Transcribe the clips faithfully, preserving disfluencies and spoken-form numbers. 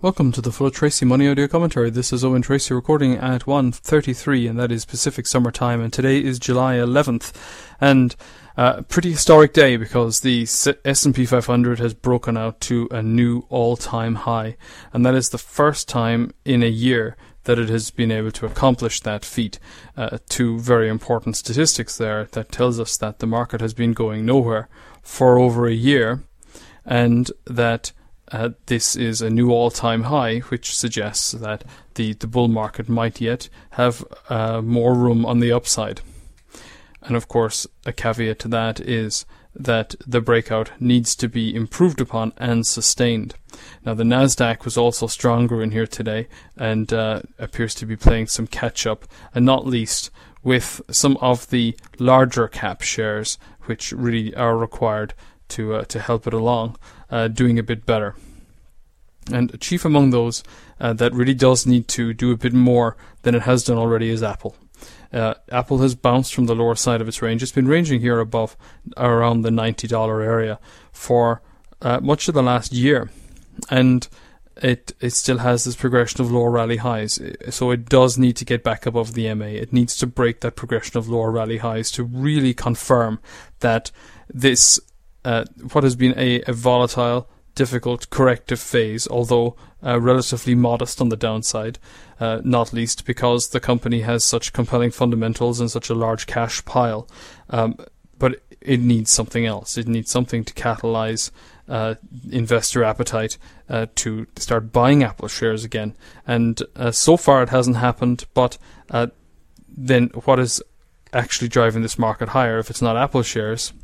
Welcome to the Full Tracy Money Audio Commentary. This is Owen Tracy recording at one thirty-three, and that is Pacific Summer Time, and today is July eleventh, and uh, a pretty historic day because the S and P five hundred has broken out to a new all-time high, and that is the first time in a year that it has been able to accomplish that feat. Uh, two very important statistics there that tells us that the market has been going nowhere for over a year, and that Uh, this is a new all-time high, which suggests that the, the bull market might yet have uh, more room on the upside. And of course, a caveat to that is that the breakout needs to be improved upon and sustained. Now, the Nasdaq was also stronger in here today and uh, appears to be playing some catch-up, and not least with some of the larger cap shares, which really are required to uh, to help it along, uh, doing a bit better. And chief among those uh, that really does need to do a bit more than it has done already is Apple. Uh, Apple has bounced from the lower side of its range. It's been ranging here above around the ninety dollars area for uh, much of the last year, and it it still has this progression of lower rally highs. So it does need to get back above the M A. It needs to break that progression of lower rally highs to really confirm that this uh, what has been a, a volatile, difficult corrective phase, although uh, relatively modest on the downside, uh, not least because the company has such compelling fundamentals and such a large cash pile. Um, but it needs something else. It needs something to catalyze uh, investor appetite uh, to start buying Apple shares again. And uh, so far it hasn't happened, but uh, then what is actually driving this market higher? If it's not Apple shares,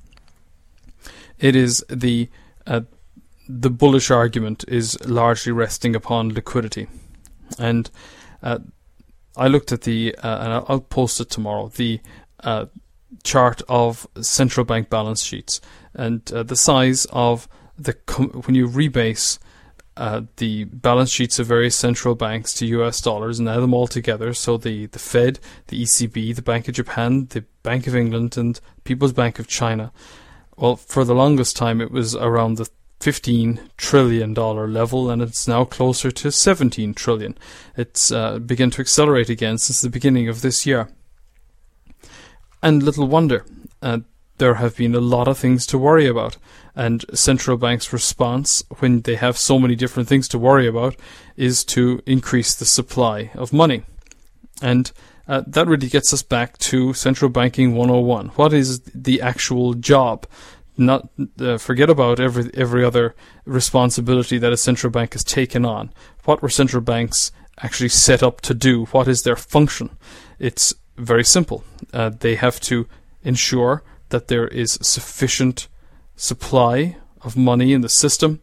it is the uh, the bullish argument is largely resting upon liquidity. And uh, I looked at the, uh, and I'll post it tomorrow, the uh, chart of central bank balance sheets, and uh, the size of the, com- when you rebase uh, the balance sheets of various central banks to U S dollars and add them all together, so the, the Fed, the E C B, the Bank of Japan, the Bank of England, and People's Bank of China, well, for the longest time it was around the fifteen trillion dollars level, and it's now closer to seventeen trillion dollars. It's uh, begun to accelerate again since the beginning of this year. And little wonder, uh, there have been a lot of things to worry about, and central banks' response, when they have so many different things to worry about, is to increase the supply of money. And uh, that really gets us back to central banking one oh one. What is the actual job? Not uh, forget about every every other responsibility that a central bank has taken on. What were central banks actually set up to do? What is their function? It's very simple. Uh, they have to ensure that there is sufficient supply of money in the system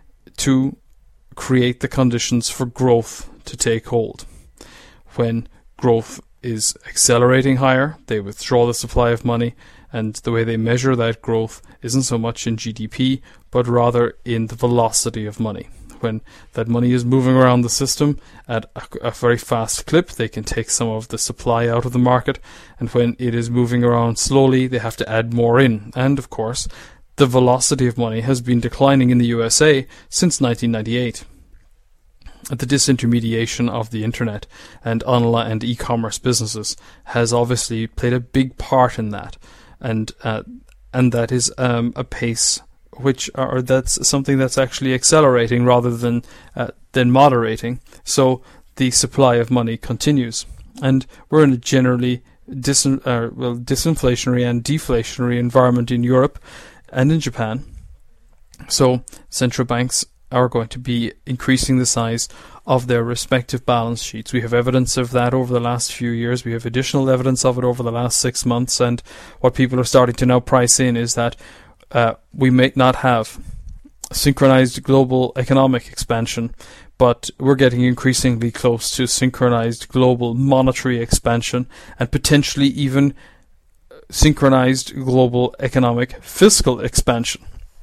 to create the conditions for growth to take hold. When growth is accelerating higher, they withdraw the supply of money, and the way they measure that growth isn't so much in G D P, but rather in the velocity of money. When that money is moving around the system at a, a very fast clip, they can take some of the supply out of the market, and when it is moving around slowly, they have to add more in. And of course, the velocity of money has been declining in the U S A since nineteen ninety-eight. The disintermediation of the internet and online and e-commerce businesses has obviously played a big part in that. And uh, and that is um, a pace which, or that's something that's actually accelerating rather than uh, than moderating. So the supply of money continues, and we're in a generally dis uh, well disinflationary and deflationary environment in Europe and in Japan. So central banks are going to be increasing the size of their respective balance sheets. We have evidence of that over the last few years. We have additional evidence of it over the last six months. And what people are starting to now price in is that uh, we may not have synchronized global economic expansion, but we're getting increasingly close to synchronized global monetary expansion, and potentially even synchronized global economic fiscal expansion.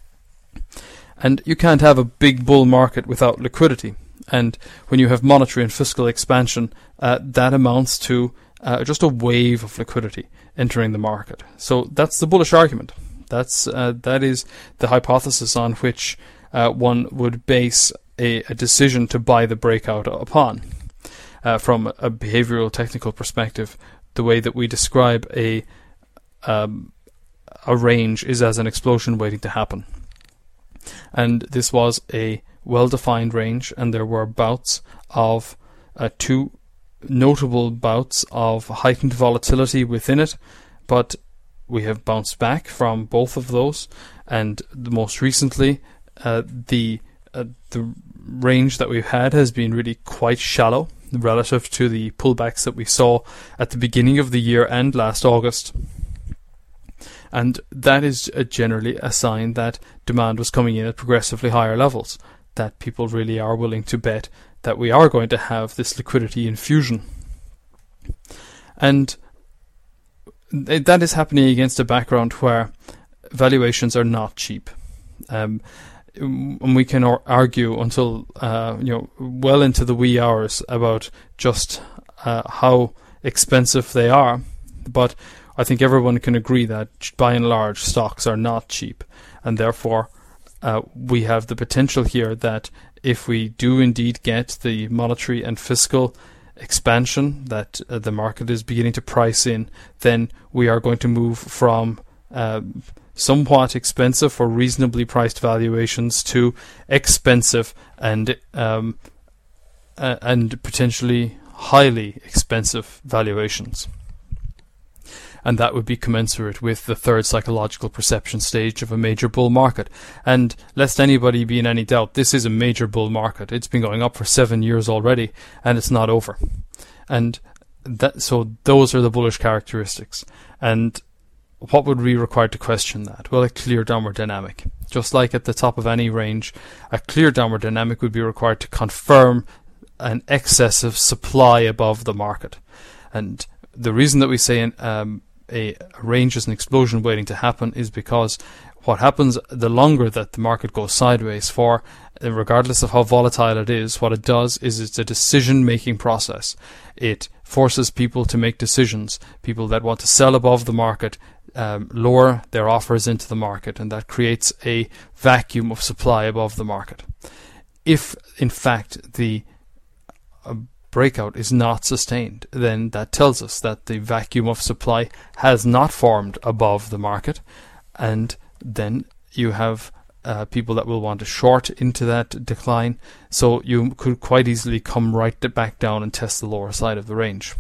And you can't have a big bull market without liquidity. And when you have monetary and fiscal expansion, uh, that amounts to uh, just a wave of liquidity entering the market. So that's the bullish argument. That's uh, that is the hypothesis on which uh, one would base a, a decision to buy the breakout upon. Uh, from a behavioral technical perspective, the way that we describe a um, a range is as an explosion waiting to happen. And this was a well-defined range, and there were bouts of uh, two notable bouts of heightened volatility within it, but we have bounced back from both of those, and the most recently uh, the uh, the range that we've had has been really quite shallow relative to the pullbacks that we saw at the beginning of the year and last August. And that is uh, generally a sign that demand was coming in at progressively higher levels, that people really are willing to bet that we are going to have this liquidity infusion. And that is happening against a background where valuations are not cheap. Um, and we can ar- argue until uh, you know well into the wee hours about just uh, how expensive they are, but I think everyone can agree that by and large stocks are not cheap, and therefore uh, we have the potential here that if we do indeed get the monetary and fiscal expansion that uh, the market is beginning to price in, then we are going to move from uh, somewhat expensive or reasonably priced valuations to expensive and um, uh, and potentially highly expensive valuations. And that would be commensurate with the third psychological perception stage of a major bull market. And lest anybody be in any doubt, this is a major bull market. It's been going up for seven years already, and it's not over. And that, so those are the bullish characteristics. And what would be required to question that? Well, a clear downward dynamic. Just like at the top of any range, a clear downward dynamic would be required to confirm an excessive supply above the market. And the reason that we say an, um, a range is an explosion waiting to happen is because what happens the longer that the market goes sideways for, regardless of how volatile it is, what it does is it's a decision-making process. It forces people to make decisions. People that want to sell above the market um, lower their offers into the market, and that creates a vacuum of supply above the market. If, in fact, the uh, breakout is not sustained, then that tells us that the vacuum of supply has not formed above the market, and then you have uh, people that will want to short into that decline, so you could quite easily come right back down and test the lower side of the range.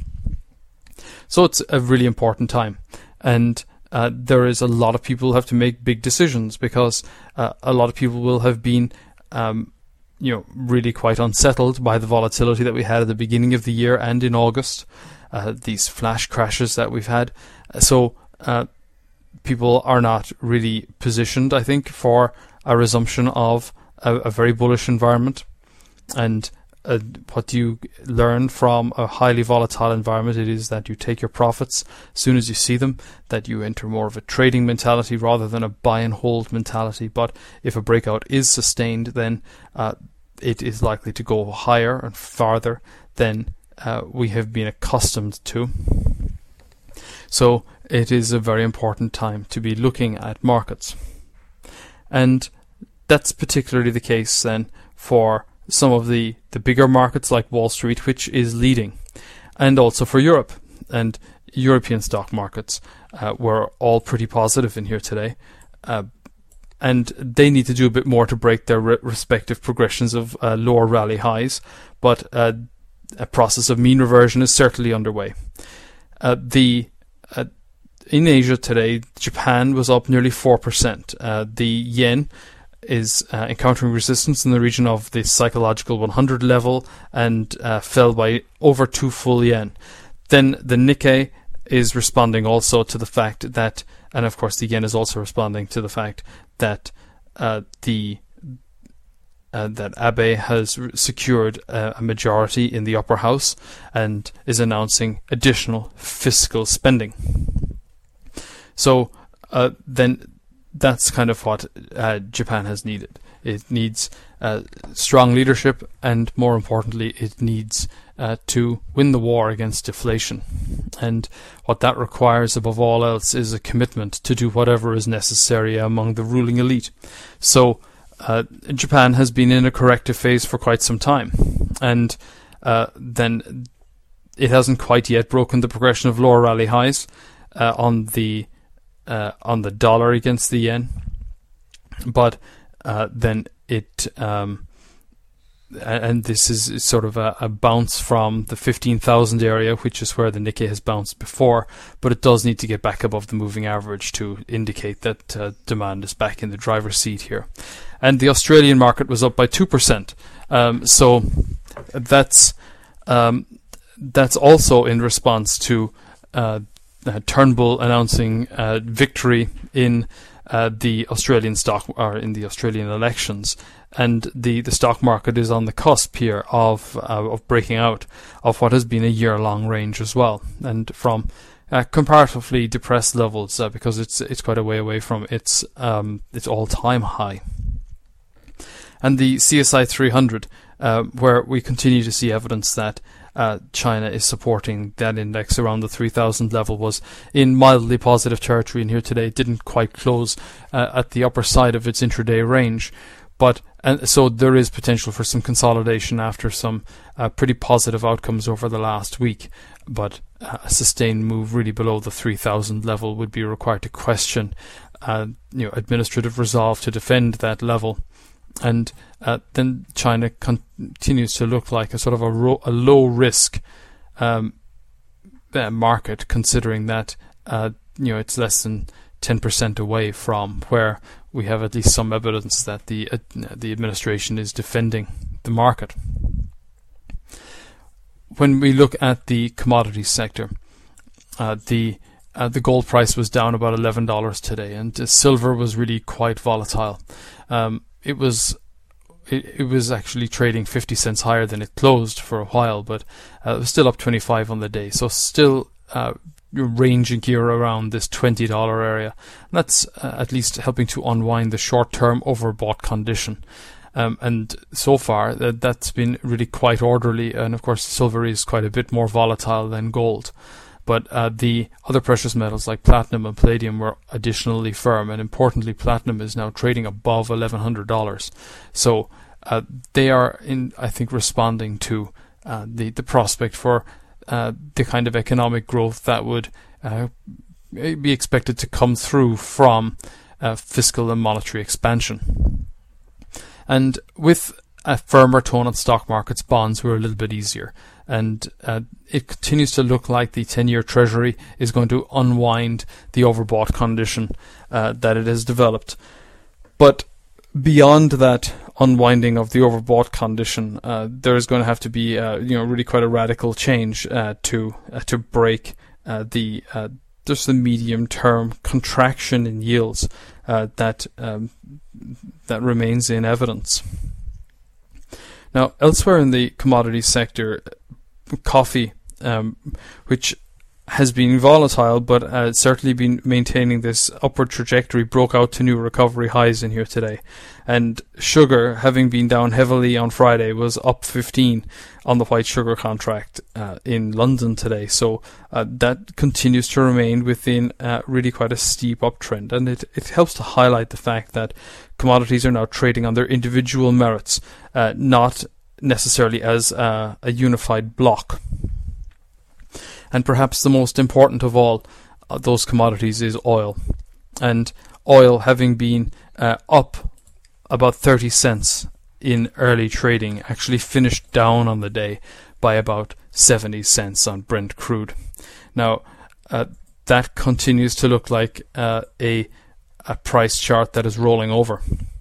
So it's a really important time, and uh, there is a lot of people who have to make big decisions, because uh, a lot of people will have been um, you know, really quite unsettled by the volatility that we had at the beginning of the year and in August, uh, these flash crashes that we've had. So uh, people are not really positioned, I think, for a resumption of a, a very bullish environment. And uh, what do you learn from a highly volatile environment? It is that you take your profits as soon as you see them, that you enter more of a trading mentality rather than a buy and hold mentality. But if a breakout is sustained, then uh, it is likely to go higher and farther than uh, we have been accustomed to. So it is a very important time to be looking at markets. And that's particularly the case then for some of the, the bigger markets like Wall Street, which is leading, and also for Europe. And European stock markets uh, were all pretty positive in here today. Uh, and they need to do a bit more to break their re- respective progressions of uh, lower rally highs, but uh, a process of mean reversion is certainly underway. Uh, the uh, in Asia today, Japan was up nearly four percent. Uh, the yen is uh, encountering resistance in the region of the psychological one hundred level and uh, fell by over two full yen. Then the Nikkei is responding also to the fact that, and of course the yen is also responding to the fact that uh, the uh, that Abe has r- secured uh, a majority in the upper house and is announcing additional fiscal spending. So uh, then that's kind of what uh, Japan has needed. It needs uh, strong leadership, and more importantly, it needs uh, to win the war against deflation. And what that requires above all else is a commitment to do whatever is necessary among the ruling elite. So uh, Japan has been in a corrective phase for quite some time, and uh, then it hasn't quite yet broken the progression of lower rally highs uh, on the uh, on the dollar against the yen, but uh, then it um, and this is sort of a, a bounce from the fifteen thousand area, which is where the Nikkei has bounced before, but it does need to get back above the moving average to indicate that uh, demand is back in the driver's seat here. And the Australian market was up by two percent. Um, so that's um, that's also in response to uh, uh, Turnbull announcing uh, victory in uh, the Australian stock or in the Australian elections. And the, the stock market is on the cusp here of uh, of breaking out of what has been a year-long range as well, and from uh, comparatively depressed levels uh, because it's it's quite a way away from its um, its all-time high. And the C S I three hundred, uh, where we continue to see evidence that uh, China is supporting that index around the three thousand level, was in mildly positive territory, and here today it didn't quite close uh, at the upper side of its intraday range. But and so there is potential for some consolidation after some uh, pretty positive outcomes over the last week. But uh, a sustained move really below the three thousand level would be required to question, uh, you know, administrative resolve to defend that level. And uh, then China continues to look like a sort of a, ro- a low risk um, uh, market, considering that uh, you know it's less than ten percent away from where we have at least some evidence that the uh, the administration is defending the market. When we look at the commodities sector, uh, the uh, the gold price was down about eleven dollars today, and uh, silver was really quite volatile. Um, it was it, it was actually trading fifty cents higher than it closed for a while, but uh, it was still up twenty-five on the day, so still uh, ranging here around this twenty dollars area. And that's uh, at least helping to unwind the short-term overbought condition. Um, and so far, that, that's been really quite orderly. And of course, silver is quite a bit more volatile than gold. But uh, the other precious metals like platinum and palladium were additionally firm. And importantly, platinum is now trading above eleven hundred dollars. So uh, they are, in I think, responding to uh, the, the prospect for Uh, the kind of economic growth that would uh, be expected to come through from uh, fiscal and monetary expansion. And with a firmer tone on stock markets, bonds were a little bit easier. And uh, it continues to look like the ten-year Treasury is going to unwind the overbought condition uh, that it has developed. But beyond that unwinding of the overbought condition, uh, there is going to have to be, uh, you know, really quite a radical change uh, to uh, to break uh, the uh, just the medium-term contraction in yields uh, that um, that remains in evidence. Now, elsewhere in the commodities sector, coffee, um, which has been volatile, but uh, certainly been maintaining this upward trajectory, broke out to new recovery highs in here today. And sugar, having been down heavily on Friday, was up fifteen on the white sugar contract uh, in London today. So uh, that continues to remain within uh, really quite a steep uptrend. And it, it helps to highlight the fact that commodities are now trading on their individual merits, uh, not necessarily as uh, a unified block. And perhaps the most important of all uh, those commodities is oil. And oil, having been uh, up about thirty cents in early trading, actually finished down on the day by about seventy cents on Brent crude. Now, uh, that continues to look like uh, a, a price chart that is rolling over.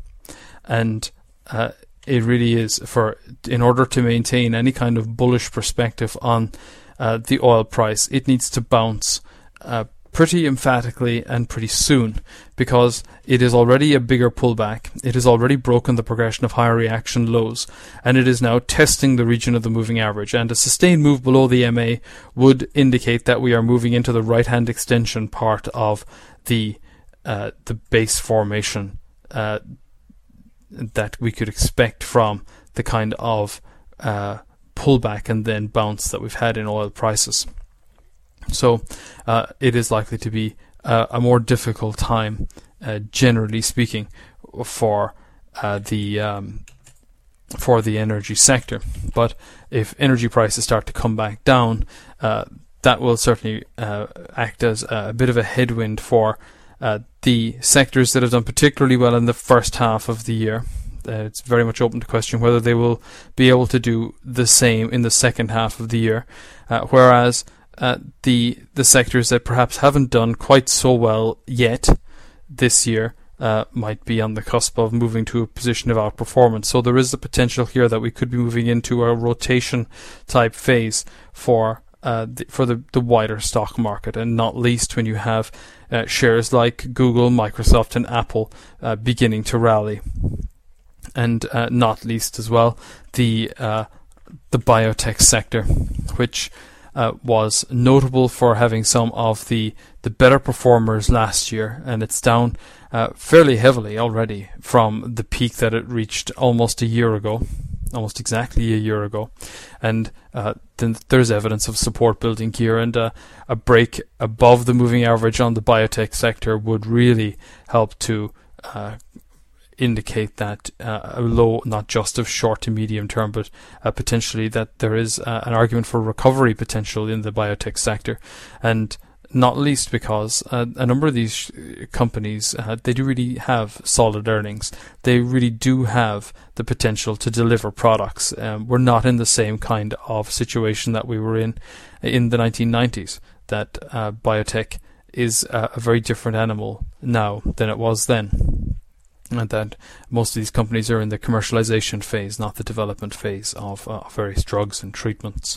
And uh, it really is, for in order to maintain any kind of bullish perspective on Uh, the oil price, it needs to bounce uh, pretty emphatically and pretty soon, because it is already a bigger pullback. It has already broken the progression of higher reaction lows, and it is now testing the region of the moving average. And a sustained move below the M A would indicate that we are moving into the right-hand extension part of the uh, the base formation uh, that we could expect from the kind of uh, pullback and then bounce that we've had in oil prices. So uh, it is likely to be uh, a more difficult time, uh, generally speaking, for uh, the um, for the energy sector. But if energy prices start to come back down, uh, that will certainly uh, act as a bit of a headwind for uh, the sectors that have done particularly well in the first half of the year. Uh, it's very much open to question whether they will be able to do the same in the second half of the year, uh, whereas uh, the the sectors that perhaps haven't done quite so well yet this year uh, might be on the cusp of moving to a position of outperformance. So there is the potential here that we could be moving into a rotation type phase for Uh, the, for the, the wider stock market, and not least when you have uh, shares like Google, Microsoft and Apple uh, beginning to rally, and uh, not least as well the uh, the biotech sector, which uh, was notable for having some of the, the better performers last year, and it's down uh, fairly heavily already from the peak that it reached almost a year ago. almost exactly a year ago, and uh, then there's evidence of support building here, and uh, a break above the moving average on the biotech sector would really help to uh, indicate that uh, a low, not just of short to medium term, but uh, potentially that there is uh, an argument for recovery potential in the biotech sector, and not least because uh, a number of these companies, uh, they do really have solid earnings. They really do have the potential to deliver products. Um, we're not in the same kind of situation that we were in in the nineteen nineties, that uh, biotech is uh, a very different animal now than it was then, and that most of these companies are in the commercialization phase, not the development phase of uh, various drugs and treatments.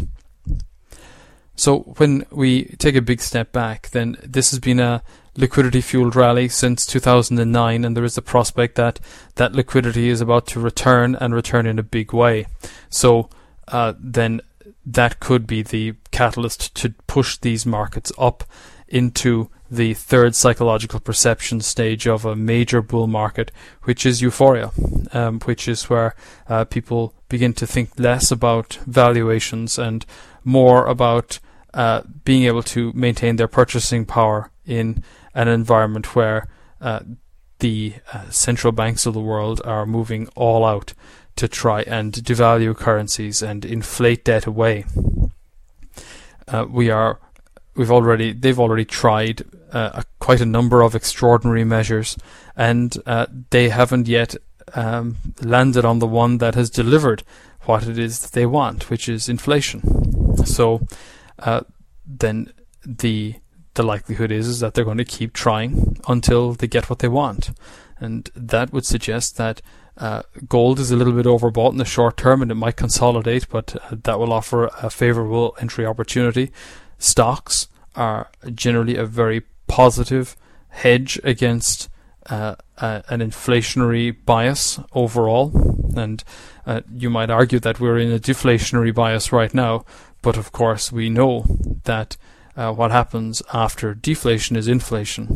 So when we take a big step back, then this has been a liquidity-fueled rally since two thousand nine, and there is the prospect that that liquidity is about to return, and return in a big way. So uh, then that could be the catalyst to push these markets up into the third psychological perception stage of a major bull market, which is euphoria, um, which is where uh, people begin to think less about valuations and more about uh, being able to maintain their purchasing power in an environment where uh, the uh, central banks of the world are moving all out to try and devalue currencies and inflate debt away. Uh, we are, we've already, they've already tried uh, a, quite a number of extraordinary measures, and uh, they haven't yet um, landed on the one that has delivered what it is that they want, which is inflation. So uh, then the the likelihood is, is that they're going to keep trying until they get what they want, and that would suggest that uh, gold is a little bit overbought in the short term, and it might consolidate, but uh, that will offer a favorable entry opportunity. Stocks are generally a very positive hedge against uh, uh, an inflationary bias overall, and uh, you might argue that we're in a deflationary bias right now, but of course we know that uh, what happens after deflation is inflation,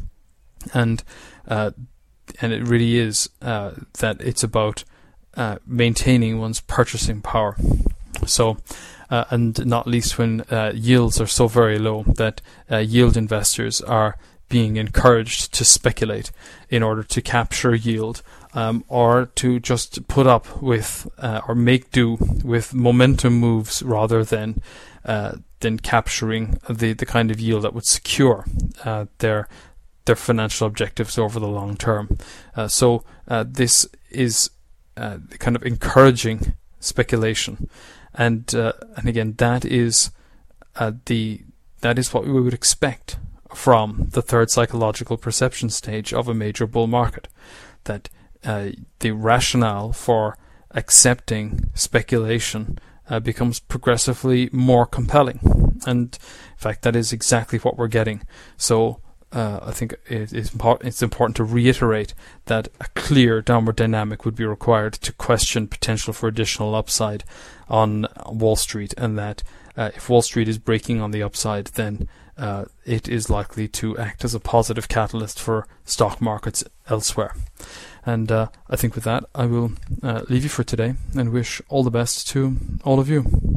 and uh, and it really is uh, that it's about uh, maintaining one's purchasing power. So uh, and not least when uh, yields are so very low that uh, yield investors are being encouraged to speculate in order to capture yield, um, or to just put up with uh, or make do with momentum moves rather than uh, than capturing the, the kind of yield that would secure uh, their their financial objectives over the long term. Uh, so uh, this is uh, kind of encouraging speculation, and uh, and again that is uh, the that is what we would expect from the third psychological perception stage of a major bull market, that uh, the rationale for accepting speculation uh, becomes progressively more compelling, and in fact that is exactly what we're getting. So uh, I think it is important, it's important to reiterate that a clear downward dynamic would be required to question potential for additional upside on Wall Street, and that uh, if Wall Street is breaking on the upside, then Uh, it is likely to act as a positive catalyst for stock markets elsewhere. And uh, I think with that I will uh, leave you for today and wish all the best to all of you.